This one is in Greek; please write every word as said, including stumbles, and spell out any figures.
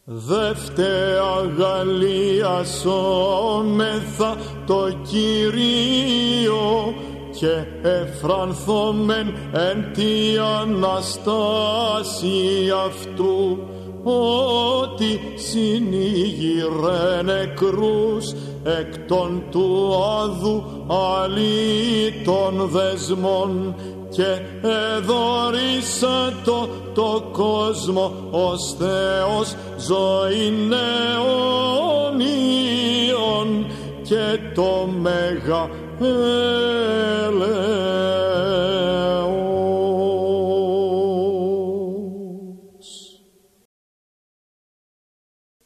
Δευτέα γαλλιασόμεθα το Κυρίο και εφρανθόμεν εν τη Αναστάση αυτού, ότι συνήγηρε νεκρούς εκ των του άδου αλήτων δεσμών και εδωρήσατο το κόσμο ως Θεός ζωήν αιώνιον και το μέγα έλεος.